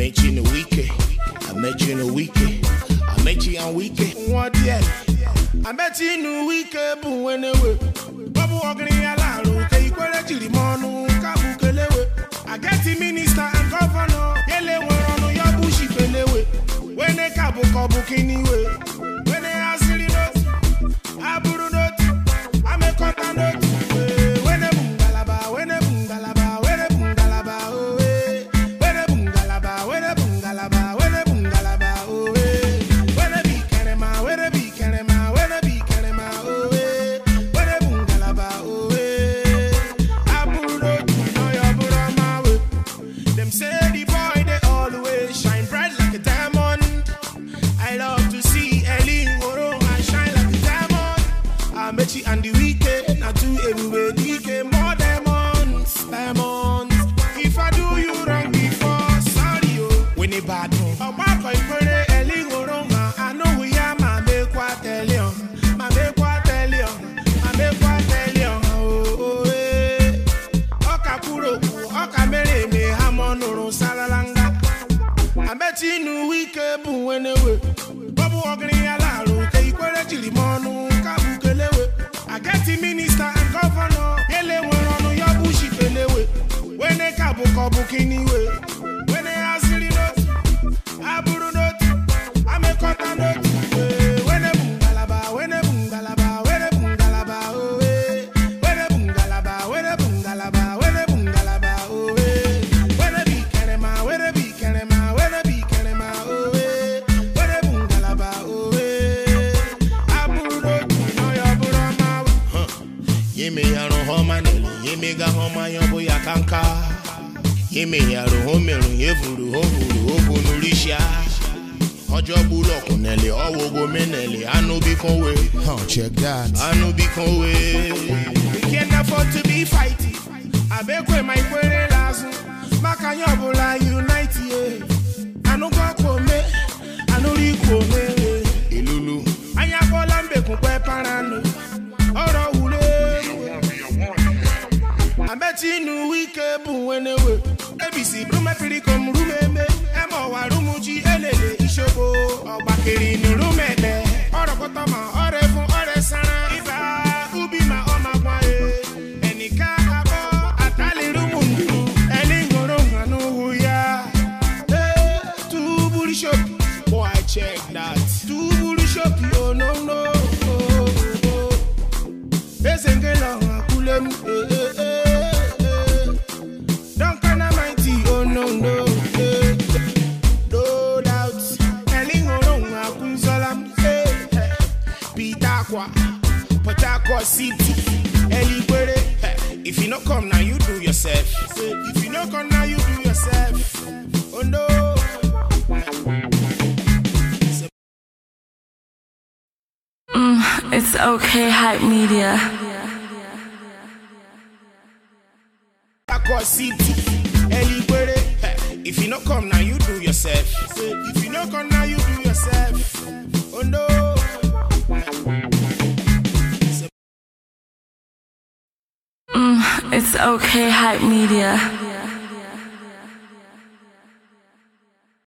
met you in the weekend. I met you in the weekend. I met you on weekend. What yeah? I met you in the weekend, but when they were Babu walking in a lot, okay, you quite actually mono, Kabukelewe. I get the minister and governor, Yele were on your bushy pelewe. When they Kabu Kabukini, when they ask you not, I put not, I make contact not. When they bungalaba, when they bungalaba, when they bungalaba, oh, when they bungalaba, when they bungalaba, when they bungalaba, oh, when they be canema, when they be canema, when they be canema, oh, when they bungalaba, oh, I put not, no, you put on my way. Them say the boy, they always shine bright like a diamond. I love to see Ellie Oro, I shine like a diamond. I met you on the weekend, I do everywhere, DK, more diamonds, diamonds. If I do you wrong before, sorry, oh, when it bad, oh, my boy, Ellie Oro, I know who you are, my make what tell you, my make what tell you, my make what tell you, oh, eh. Okapuro, Okamere, me, Hamonoro, Salalanga. I met you in the weekend, but when they were Babu walking in a lot, okay, you quite actually mono, Kabukelewe. I get the minister and governor, Yele were on your bushy pelewe. When they Kabu Kabukini, when they ask you not, I put not, I make contact not. When they bungalaba, when they bungalaba, when they bungalaba, oh, when they bungalaba, when they bungalaba, when they bungalaba, oh, when they be canema, when they be canema, when they be canema, oh, when they bungalaba, oh, I put not, no, you put on my way. Yeme yaro homa nele, yeme ga homa yombo ya kanka. Yeme yaro homero, yevuru, hovu nurisha. Ojo bulo kunele, owogo menele, anu bi konwe. Oh, check that. Anu bi konwe. We can't afford to be fighting. I beg where my query lazu. Makanyabula unite, yeah. Anu go kome, anu ri kome. Ilulu. Anyabola mbe kumpe parano. Oro ule. I met you in the weekend, but when they were ABC, Brume Piricum, Rumeme, Emma, Rumuji, Elele, Ishobo, or Bakeri, Rumeme, or Kotama, or Evo, or Sana, Iva, Ubima, or Magwae, any car, Atali Rumundu, Elingoro, I know who ya. Hey, two bully shop, boy, check that. Two bully shop, oh no. Ezengela, Kulem, don't kind of mighty, oh no, no doubt. Telling on Kunsalam, Pitakwa, Patakwa City, Eliquere. If you not come now, you do yourself. If you not come now, you do yourself. Oh no. It's okay, hype media. City, Eliquere. If you not come now, you do yourself. If you not come now, you do yourself. Oh no. It's okay, hype media.